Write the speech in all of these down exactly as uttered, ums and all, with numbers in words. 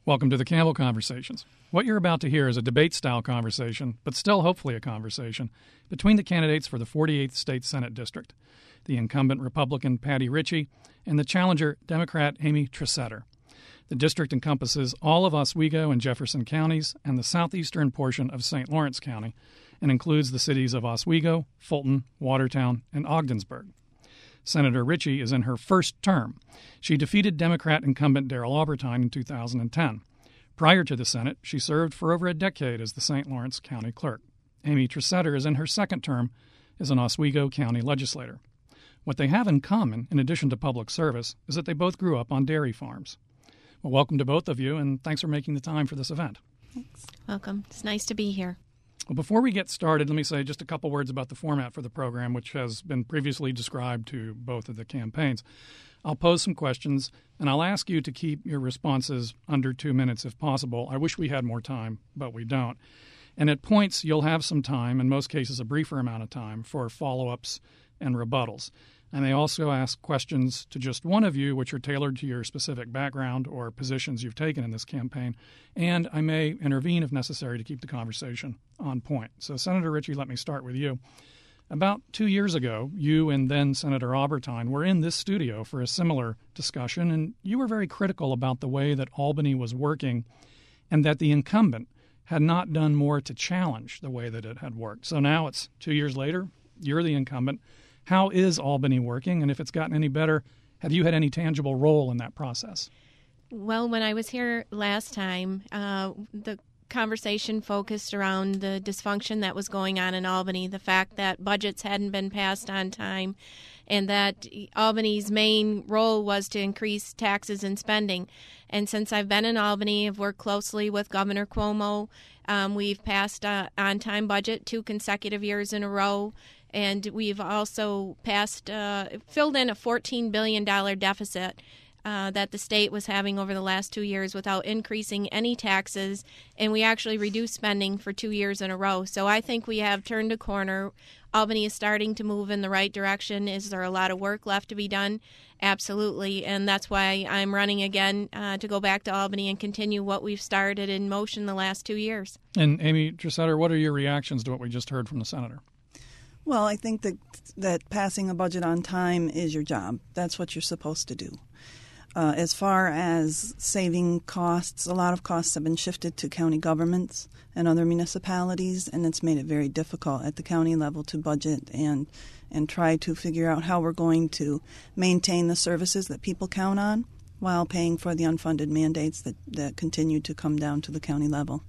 Welcome to the Campbell Conversations. What you're about to hear is a debate-style conversation, but still hopefully a conversation, between the candidates for the forty-eighth State Senate District, the incumbent Republican Patty Ritchie and the challenger Democrat Amy Tresetter. The district encompasses all of Oswego and Jefferson counties and the southeastern portion of Saint Lawrence County, and includes the cities of Oswego, Fulton, Watertown, and Ogdensburg. Senator Ritchie is in her first term. She defeated Democrat incumbent Darrell Aubertine in two thousand ten. Prior to the Senate, she served for over a decade as the Saint Lawrence County Clerk. Amy Tresetter is in her second term as an Oswego County legislator. What they have in common, in addition to public service, is that they both grew up on dairy farms. Well, welcome to both of you, and thanks for making the time for this event. Thanks. Welcome. It's nice to be here. Well, before we get started, let me say just a couple words about the format for the program, which has been previously described to both of the campaigns. I'll pose some questions, and I'll ask you to keep your responses under two minutes if possible. I wish we had more time, but we don't. And at points, you'll have some time, in most cases a briefer amount of time, for follow-ups and rebuttals. I may also ask questions to just one of you, which are tailored to your specific background or positions you've taken in this campaign, and I may intervene if necessary to keep the conversation on point. So, Senator Ritchie, let me start with you. About two years ago, you and then Senator Aubertine were in this studio for a similar discussion, and you were very critical about the way that Albany was working and that the incumbent had not done more to challenge the way that it had worked. So now it's two years later, you're the incumbent. How is Albany working? And if it's gotten any better, have you had any tangible role in that process? Well, when I was here last time, uh, the conversation focused around the dysfunction that was going on in Albany, the fact that budgets hadn't been passed on time, and that Albany's main role was to increase taxes and spending. And since I've been in Albany, I've worked closely with Governor Cuomo. Um, we've passed uh, on-time budget two consecutive years in a row. And we've also passed, uh, filled in a fourteen billion dollars deficit uh, that the state was having over the last two years without increasing any taxes. And we actually reduced spending for two years in a row. So I think we have turned a corner. Albany is starting to move in the right direction. Is there a lot of work left to be done? Absolutely. And that's why I'm running again uh, to go back to Albany and continue what we've started in motion the last two years. And Amy Tresetter, what are your reactions to what we just heard from the senator? Well, I think that that passing a budget on time is your job. That's what you're supposed to do. Uh, as far as saving costs, a lot of costs have been shifted to county governments and other municipalities, and it's made it very difficult at the county level to budget and and try to figure out how we're going to maintain the services that people count on while paying for the unfunded mandates that, that continue to come down to the county level.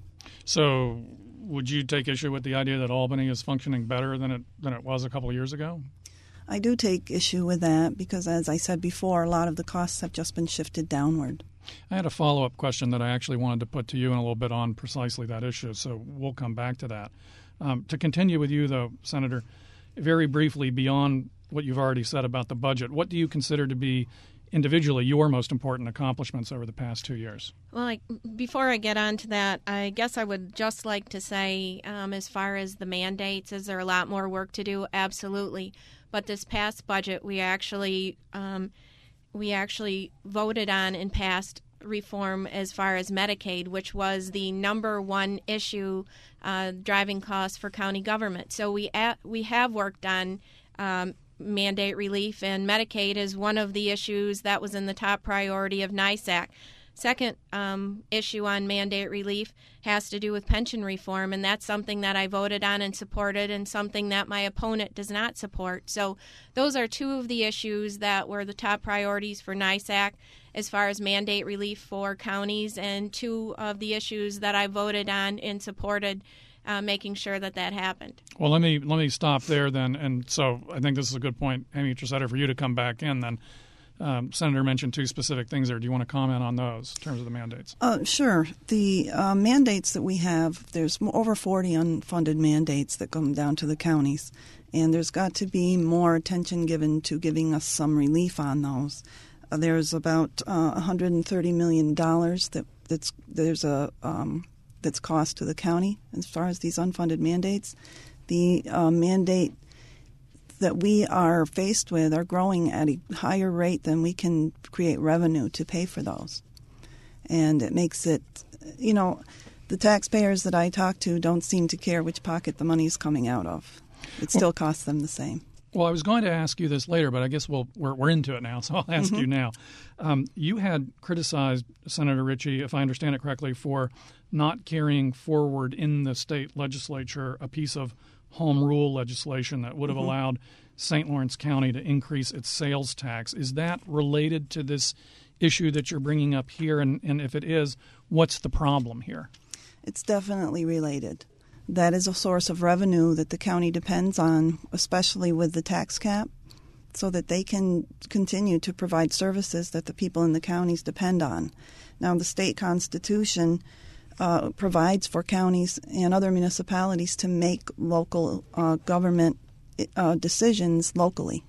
So would you take issue with the idea that Albany is functioning better than it than it was a couple of years ago? I do take issue with that because, as I said before, a lot of the costs have just been shifted downward. I had a follow-up question that I actually wanted to put to you in a little bit on precisely that issue, so we'll come back to that. Um, to continue with you, though, Senator, very briefly, beyond what you've already said about the budget, what do you consider to be individually your most important accomplishments over the past two years? Well, I, before I get on to that, I guess I would just like to say, um, as far as the mandates, is there a lot more work to do? Absolutely. But this past budget, we actually um, we actually voted on and passed reform as far as Medicaid, which was the number one issue uh, driving costs for county government. So we at, we have worked on um, mandate relief, and Medicaid is one of the issues that was in the top priority of NYSAC. Second um, issue on mandate relief has to do with pension reform, and that's something that I voted on and supported and something that my opponent does not support. So those are two of the issues that were the top priorities for NYSAC as far as mandate relief for counties, and two of the issues that I voted on and supported Uh, making sure that that happened. Well, let me let me stop there then. And so I think this is a good point, Amy Tresetter, for you to come back in then. Um, Senator mentioned two specific things there. Do you want to comment on those in terms of the mandates? Uh, sure. The uh, mandates that we have, there's over forty unfunded mandates that come down to the counties, and there's got to be more attention given to giving us some relief on those. Uh, there's about uh, one hundred thirty million dollars that that's there's a um, that's cost to the county as far as these unfunded mandates. The uh, mandate that we are faced with are growing at a higher rate than we can create revenue to pay for those. And it makes it, you know, the taxpayers that I talk to don't seem to care which pocket the money is coming out of. It still well, costs them the same. Well, I was going to ask you this later, but I guess we'll, we're, we're into it now, so I'll ask mm-hmm. you now. Um, you had criticized Senator Ritchie, if I understand it correctly, for not carrying forward in the state legislature a piece of home rule legislation that would have mm-hmm. allowed Saint Lawrence County to increase its sales tax. Is that related to this issue that you're bringing up here? And, and if it is, what's the problem here? It's definitely related. That is a source of revenue that the county depends on, especially with the tax cap, so that they can continue to provide services that the people in the counties depend on. Now, the state constitution uh, provides for counties and other municipalities to make local uh, government uh, decisions locally.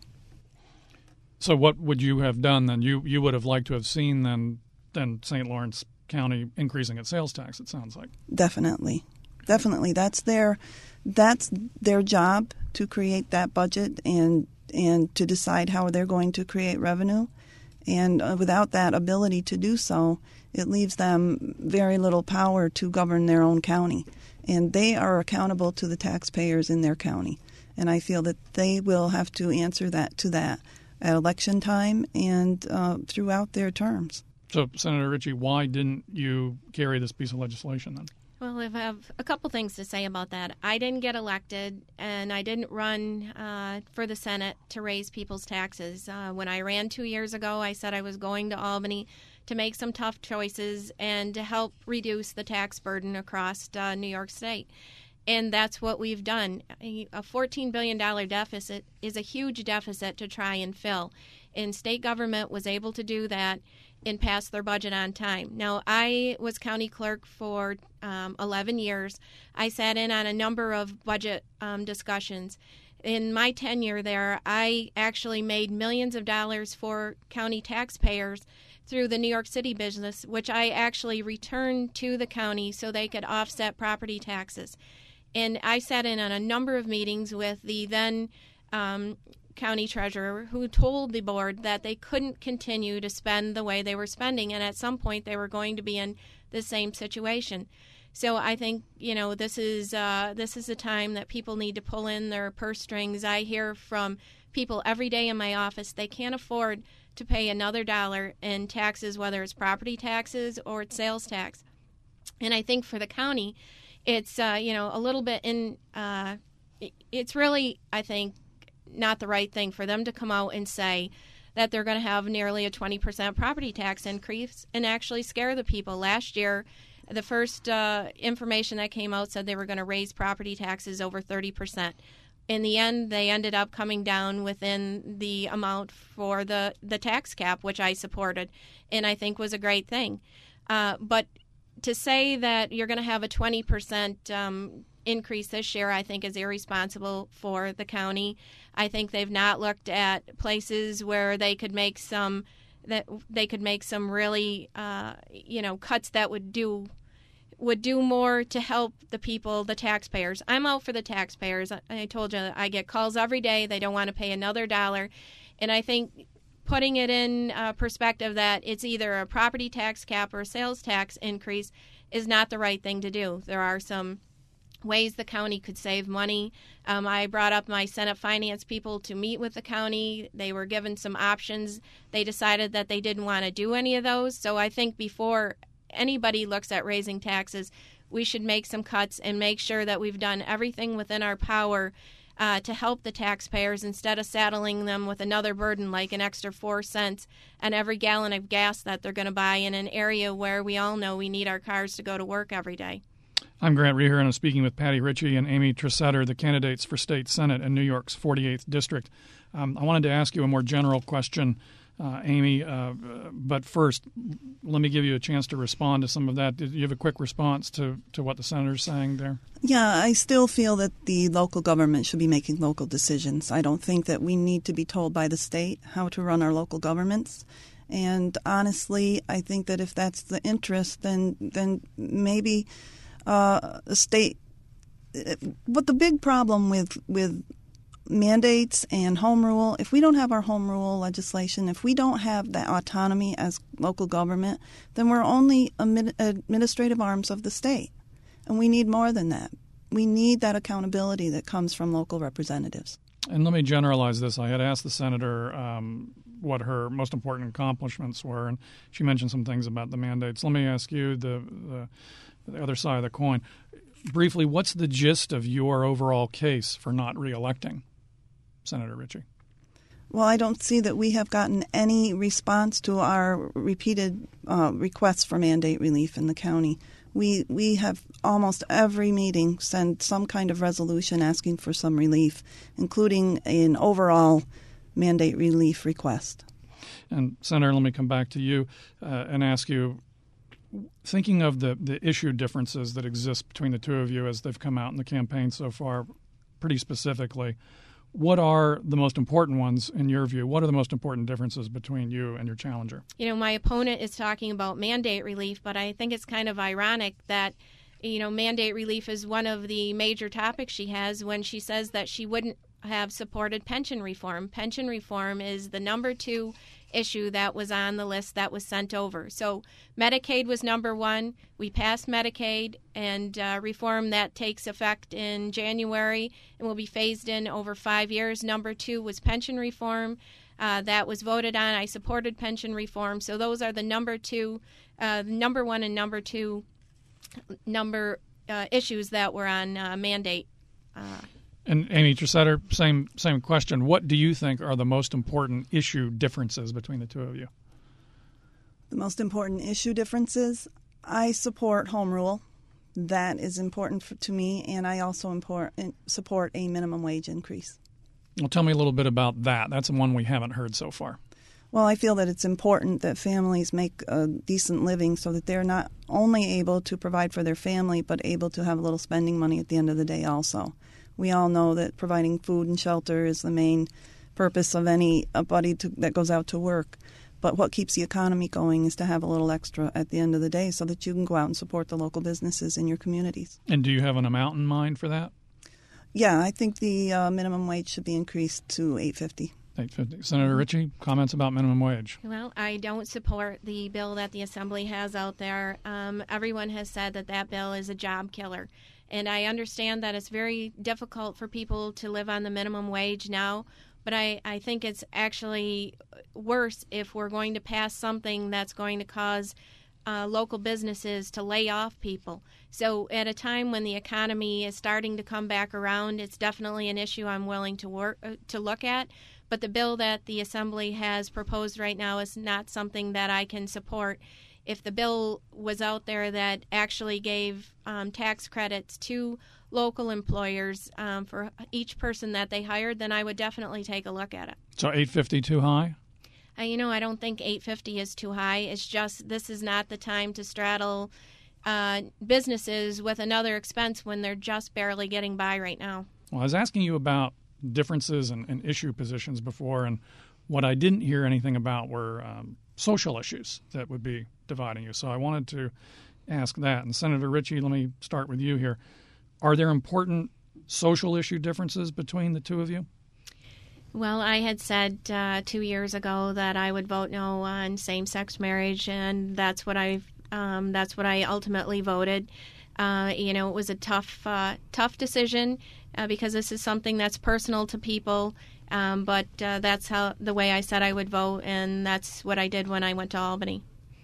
So what would you have done then? You you would have liked to have seen then, then Saint Lawrence County increasing its sales tax, it sounds like. Definitely. Definitely. That's their that's their job, to create that budget and and to decide how they're going to create revenue. And uh, without that ability to do so, it leaves them very little power to govern their own county. And they are accountable to the taxpayers in their county. And I feel that they will have to answer that to that at election time and uh, throughout their terms. So, Senator Ritchie, why didn't you carry this piece of legislation then? Well, I have a couple things to say about that. I didn't get elected, and I didn't run uh, for the Senate to raise people's taxes. Uh, when I ran two years ago, I said I was going to Albany to make some tough choices and to help reduce the tax burden across uh, New York State. And that's what we've done. A fourteen billion dollars deficit is a huge deficit to try and fill. And state government was able to do that and pass their budget on time. Now, I was county clerk for um, eleven years. I sat in on a number of budget um, discussions. In my tenure there, I actually made millions of dollars for county taxpayers through the New York City business, which I actually returned to the county so they could offset property taxes. And I sat in on a number of meetings with the then um, county treasurer, who told the board that they couldn't continue to spend the way they were spending, and at some point they were going to be in the same situation. So I think, you know, this is uh, this is a time that people need to pull in their purse strings. I hear from people every day in my office they can't afford to pay another dollar in taxes, whether it's property taxes or it's sales tax. And I think for the county, it's uh, you know a little bit in. Uh, it's really, I think, not the right thing for them to come out and say that they're going to have nearly a twenty percent property tax increase and actually scare the people. Last year, the first uh, information that came out said they were going to raise property taxes over thirty percent. In the end, they ended up coming down within the amount for the, the tax cap, which I supported and I think was a great thing. Uh, but to say that you're going to have a twenty percent um, increase this year, I think is irresponsible for the county. I think they've not looked at places where they could make some that they could make some really uh, you know cuts that would do would do more to help the people, the taxpayers. I'm out for the taxpayers. I, I told you I get calls every day. They don't want to pay another dollar, and I think putting it in uh, perspective that it's either a property tax cap or a sales tax increase is not the right thing to do. There are some ways the county could save money. Um, I brought up my Senate finance people to meet with the county. They were given some options. They decided that they didn't want to do any of those. So I think before anybody looks at raising taxes, we should make some cuts and make sure that we've done everything within our power uh, to help the taxpayers instead of saddling them with another burden like an extra four cents on every gallon of gas that they're going to buy in an area where we all know we need our cars to go to work every day. I'm Grant Reher, and I'm speaking with Patty Ritchie and Amy Tresetter, the candidates for state senate in New York's forty-eighth district. Um, I wanted to ask you a more general question, uh, Amy, uh, but first, let me give you a chance to respond to some of that. Did you have a quick response to, to what the senator's saying there? Yeah, I still feel that the local government should be making local decisions. I don't think that we need to be told by the state how to run our local governments. And honestly, I think that if that's the interest, then then maybe Uh, a state, but the big problem with with mandates and home rule, if we don't have our home rule legislation, if we don't have that autonomy as local government, then we're only administrative arms of the state. And we need more than that. We need that accountability that comes from local representatives. And let me generalize this. I had asked the senator um, what her most important accomplishments were, and she mentioned some things about the mandates. Let me ask you the, the, the other side of the coin. Briefly, what's the gist of your overall case for not reelecting Senator Ritchie? Well, I don't see that we have gotten any response to our repeated uh, requests for mandate relief in the county. We we have almost every meeting send some kind of resolution asking for some relief, including an overall mandate relief request. And Senator, let me come back to you uh, and ask you, thinking of the, the issue differences that exist between the two of you as they've come out in the campaign so far, pretty specifically, what are the most important ones in your view? What are the most important differences between you and your challenger? You know, my opponent is talking about mandate relief, but I think it's kind of ironic that, you know, mandate relief is one of the major topics she has when she says that she wouldn't have supported pension reform. Pension reform is the number two issue that was on the list that was sent over. So Medicaid was number one. We passed Medicaid and uh, reform that takes effect in January and will be phased in over five years. Number two was pension reform. Uh, that was voted on. I supported pension reform. So those are the number two, uh, number one and number two number uh, issues that were on uh, mandate. Uh, And Amy Tresetter, same same question. What do you think are the most important issue differences between the two of you? The most important issue differences, I support home rule. That is important for, to me, and I also import, support a minimum wage increase. Well, tell me a little bit about that. That's the one we haven't heard so far. Well, I feel that it's important that families make a decent living so that they're not only able to provide for their family, but able to have a little spending money at the end of the day also. We all know that providing food and shelter is the main purpose of anybody to, that goes out to work. But what keeps the economy going is to have a little extra at the end of the day so that you can go out and support the local businesses in your communities. And do you have an amount in mind for that? Yeah, I think the uh, minimum wage should be increased to eight fifty. eight fifty. Senator Ritchie, comments about minimum wage? Well, I don't support the bill that the Assembly has out there. Um, everyone has said that that bill is a job killer. And I understand that it's very difficult for people to live on the minimum wage now, but I, I think it's actually worse if we're going to pass something that's going to cause uh, local businesses to lay off people. So at a time when the economy is starting to come back around, it's definitely an issue I'm willing to work uh, to look at. But the bill that the Assembly has proposed right now is not something that I can support. If the bill was out there that actually gave um, tax credits to local employers um, for each person that they hired, then I would definitely take a look at it. So eight fifty too high? Uh, you know, I don't think eight fifty is too high. It's just this is not the time to straddle uh, businesses with another expense when they're just barely getting by right now. Well, I was asking you about differences and, and issue positions before, and what I didn't hear anything about were um, social issues that would be dividing you. So I wanted to ask that. And Senator Ritchie, let me start with you here. Are there important social issue differences between the two of you? Well, I had said uh, two years ago that I would vote no on same-sex marriage, and that's what I um, that's what I ultimately voted. Uh, you know, it was a tough uh, tough decision uh, because this is something that's personal to people. Um, but uh, that's how the way I said I would vote, and that's what I did when I went to Albany.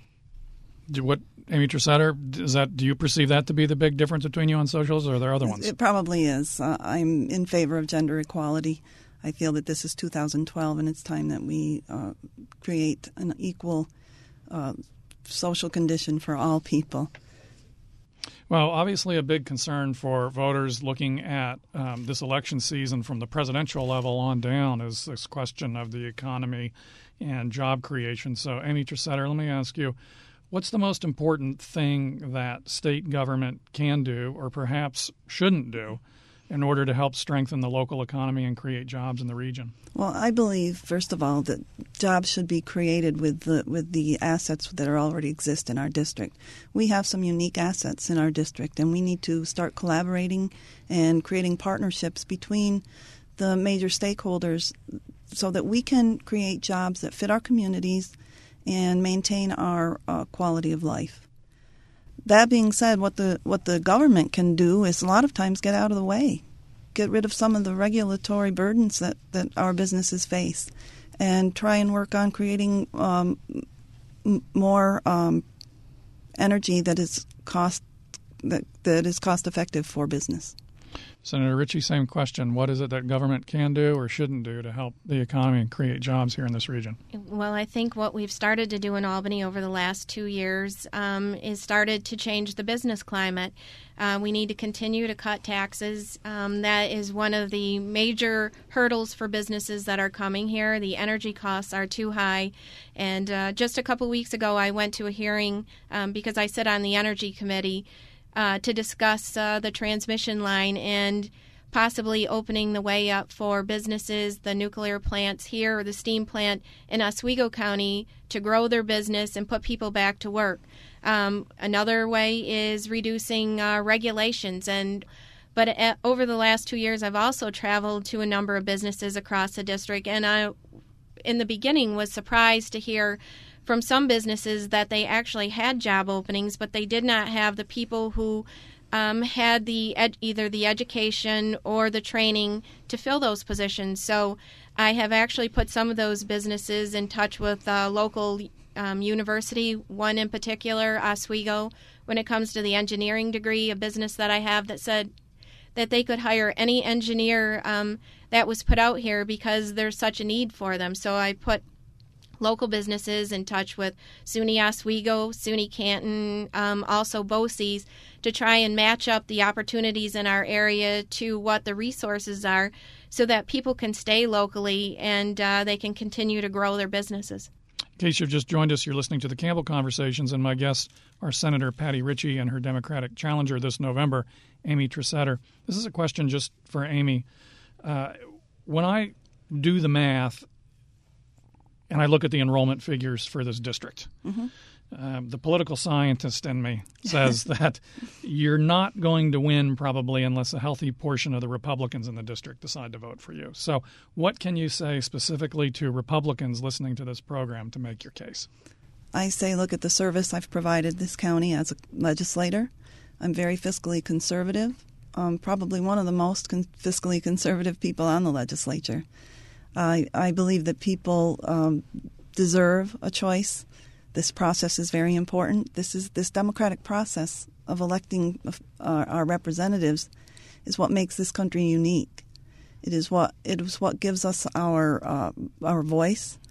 Do what, Amy Tresetter, is that? Do you perceive that to be the big difference between you on socials, or are there other ones? It probably is. Uh, I'm in favor of gender equality. I feel that this is two thousand twelve, and it's time that we uh, create an equal uh, social condition for all people. Well, obviously a big concern for voters looking at um, this election season from the presidential level on down is this question of the economy and job creation. So, Amy Tresetter, let me ask you, what's the most important thing that state government can do or perhaps shouldn't do in order to help strengthen the local economy and create jobs in the region? Well, I believe, first of all, that jobs should be created with the with the assets that are already exist in our district. We have some unique assets in our district, and we need to start collaborating and creating partnerships between the major stakeholders so that we can create jobs that fit our communities and maintain our uh, quality of life. That being said, what the what the government can do is a lot of times get out of the way, get rid of some of the regulatory burdens that, that our businesses face, and try and work on creating um, m- more um, energy that is cost that that is cost effective for business. Senator Ritchie, same question. What is it that government can do or shouldn't do to help the economy and create jobs here in this region? Well, I think what we've started to do in Albany over the last two years um, is started to change the business climate. Uh, we need to continue to cut taxes. Um, that is one of the major hurdles for businesses that are coming here. The energy costs are too high. And uh, just a couple weeks ago, I went to a hearing um, because I sit on the Energy Committee Uh, to discuss uh, the transmission line and possibly opening the way up for businesses, the nuclear plants here or the steam plant in Oswego County to grow their business and put people back to work. Um, another way is reducing uh, regulations. And but at, over the last two years, I've also traveled to a number of businesses across the district, and I, in the beginning, was surprised to hear from some businesses that they actually had job openings, but they did not have the people who um, had the ed- either the education or the training to fill those positions. So I have actually put some of those businesses in touch with a local um, university, one in particular, Oswego, when it comes to the engineering degree, a business that I have that said that they could hire any engineer um, that was put out here because there's such a need for them. So I put local businesses in touch with SUNY Oswego, SUNY Canton, um, also BOCES, to try and match up the opportunities in our area to what the resources are so that people can stay locally and uh, they can continue to grow their businesses. In case you've just joined us, you're listening to the Campbell Conversations, and my guests are Senator Patty Ritchie and her Democratic challenger this November, Amy Tresetter. This is a question just for Amy. Uh, when I do the math, and I look at the enrollment figures for this district, Mm-hmm. um, the political scientist in me says that you're not going to win probably unless a healthy portion of the Republicans in the district decide to vote for you. So what can you say specifically to Republicans listening to this program to make your case? I say look at the service I've provided this county as a legislator. I'm very fiscally conservative, um, probably one of the most con- fiscally conservative people on the legislature. I, I believe that people um, deserve a choice. This process is very important. This is this democratic process of electing uh, our representatives is what makes this country unique. It is what it is what gives us our uh, our voice,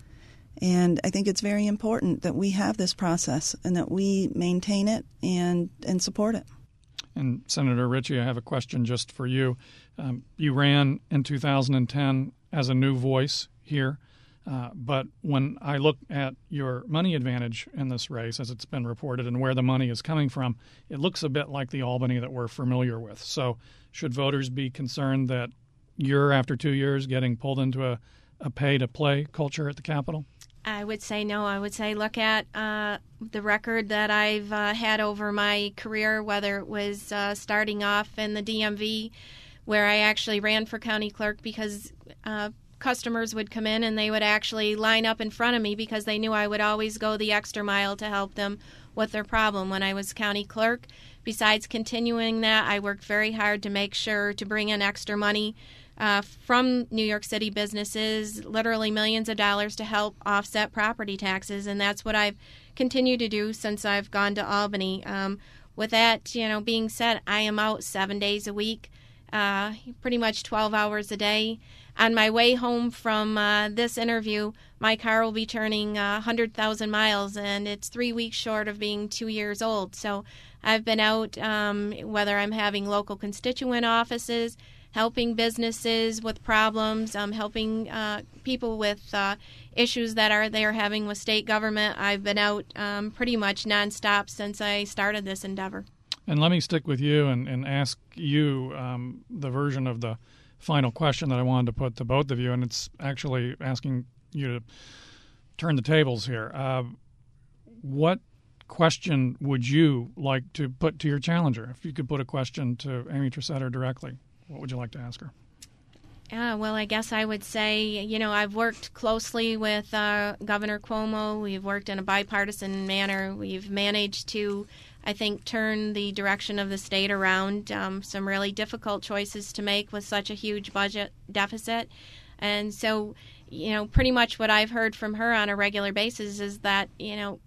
and I think it's very important that we have this process and that we maintain it and and support it. And Senator Ritchie, I have a question just for you. Um, you ran in two thousand ten as a new voice here, uh, but when I look at your money advantage in this race, as it's been reported, and where the money is coming from, it looks a bit like the Albany that we're familiar with. So should voters be concerned that you're, after two years, getting pulled into a, a pay-to-play culture at the Capitol? I would say no. I would say look at uh, the record that I've uh, had over my career, whether it was uh, starting off in the D M V, where I actually ran for county clerk because uh, customers would come in and they would actually line up in front of me because they knew I would always go the extra mile to help them with their problem. When I was county clerk, besides continuing that, I worked very hard to make sure to bring in extra money Uh, from New York City businesses, literally millions of dollars to help offset property taxes, and that's what I've continued to do since I've gone to Albany. Um, with that, you know, being said, I am out seven days a week, uh, pretty much twelve hours a day. On my way home from uh, this interview, my car will be turning uh, one hundred thousand miles, and it's three weeks short of being two years old. So I've been out, um, whether I'm having local constituent offices, helping businesses with problems, um, helping uh, people with uh, issues that are they're having with state government. I've been out um, pretty much nonstop since I started this endeavor. And let me stick with you and, and ask you um, the version of the final question that I wanted to put to both of you, and it's actually asking you to turn the tables here. Uh, what question would you like to put to your challenger? If you could put a question to Amy Tresetter directly, what would you like to ask her? Yeah, well, I guess I would say, you know, I've worked closely with uh, Governor Cuomo. We've worked in a bipartisan manner. We've managed to, I think, turn the direction of the state around. Um, some really difficult choices to make with such a huge budget deficit. And so, you know, pretty much what I've heard from her on a regular basis is that, you know,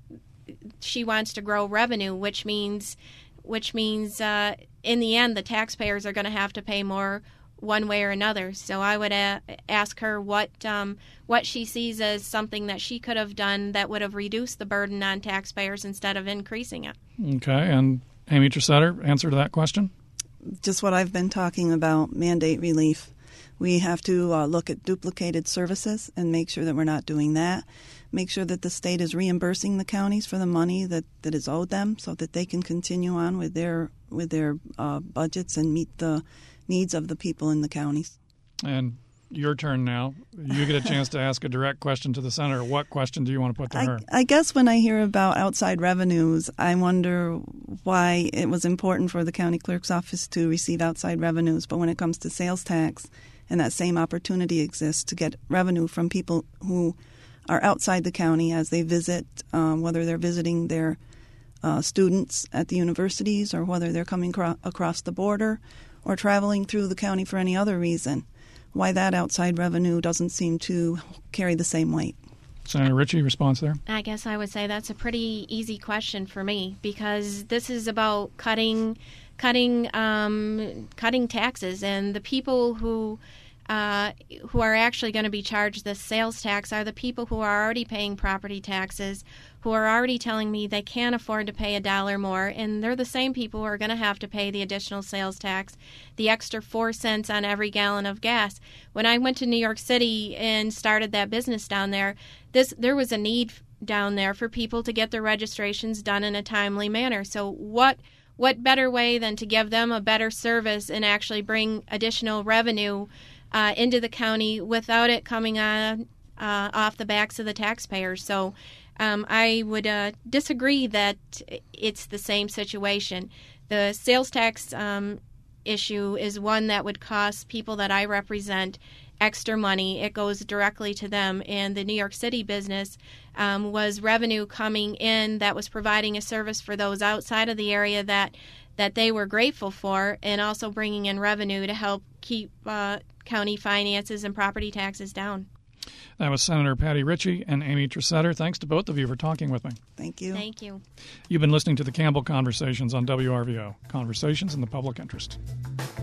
she wants to grow revenue, which means, which means uh, in the end, the taxpayers are going to have to pay more one way or another. So I would a- ask her what um, what she sees as something that she could have done that would have reduced the burden on taxpayers instead of increasing it. Okay, and Amy Tresetter, answer to that question? Just what I've been talking about, mandate relief. We have to uh, look at duplicated services and make sure that we're not doing that. Make sure that the state is reimbursing the counties for the money that, that is owed them so that they can continue on with their with their uh, budgets and meet the needs of the people in the counties. And your turn now. You get a chance to ask a direct question to the senator. What question do you want to put to I, her? I guess when I hear about outside revenues, I wonder why it was important for the county clerk's office to receive outside revenues. But when it comes to sales tax, and that same opportunity exists to get revenue from people who are outside the county as they visit, um, whether they're visiting their uh, students at the universities or whether they're coming cro- across the border or traveling through the county for any other reason, why that outside revenue doesn't seem to carry the same weight. Senator Ritchie, response there? I guess I would say that's a pretty easy question for me because this is about cutting, cutting, um, cutting taxes, and the people who uh, who are actually going to be charged the sales tax are the people who are already paying property taxes, who are already telling me they can't afford to pay a dollar more, and they're the same people who are going to have to pay the additional sales tax, the extra four cents on every gallon of gas. When I went to New York City and started that business down there, this there was a need down there for people to get their registrations done in a timely manner. So what what better way than to give them a better service and actually bring additional revenue uh, into the county without it coming on uh, off the backs of the taxpayers? So Um, I would uh, disagree that it's the same situation. The sales tax um, issue is one that would cost people that I represent extra money. It goes directly to them. And the New York City business um, was revenue coming in that was providing a service for those outside of the area that, that they were grateful for, and also bringing in revenue to help keep uh, county finances and property taxes down. That was Senator Patty Ritchie and Amy Tresetter. Thanks to both of you for talking with me. Thank you. Thank you. You've been listening to the Campbell Conversations on W R V O, Conversations in the Public Interest.